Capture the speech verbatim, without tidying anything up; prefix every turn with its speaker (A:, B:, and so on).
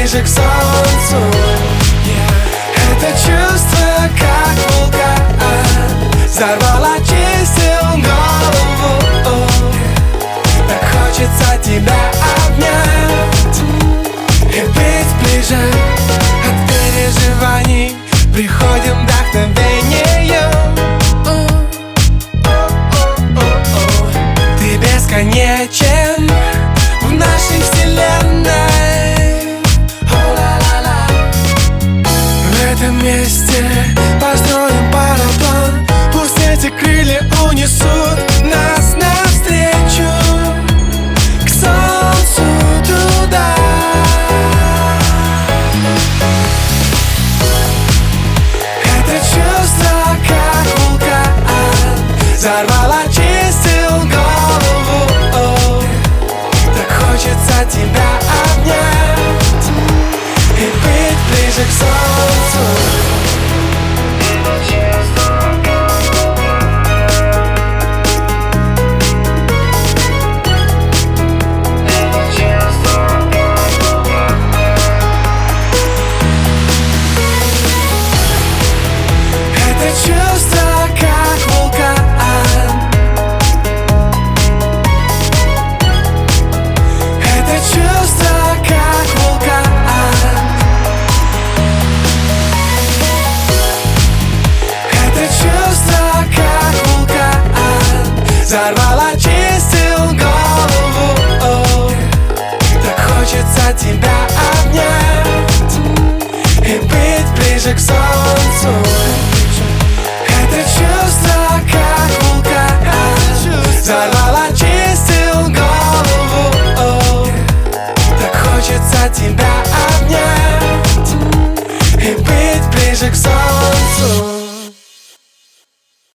A: ближе к солнцу. Это чувство, как вулкан, взорвало, очистил голову. Так хочется тебя обнять и быть ближе. От переживаний приходим к вдохновению. Ты бесконечен в нашей вселенной. В этом месте построим параплан, пусть эти крылья унесут нас навстречу к солнцу туда. Это чувство, как вулкан, взорвал, очистил голову. Так хочется тебя обнять и быть ближе к солнцу. Это чувство, как вулкан. Это чувство, как вулкан. Это чувство, как вулкан, взорвал, очистил голову. Так хочется тебя обнять и быть ближе к солнцу. Это чувство, как вулкан, взорвал, очистил голову. Так хочется тебя обнять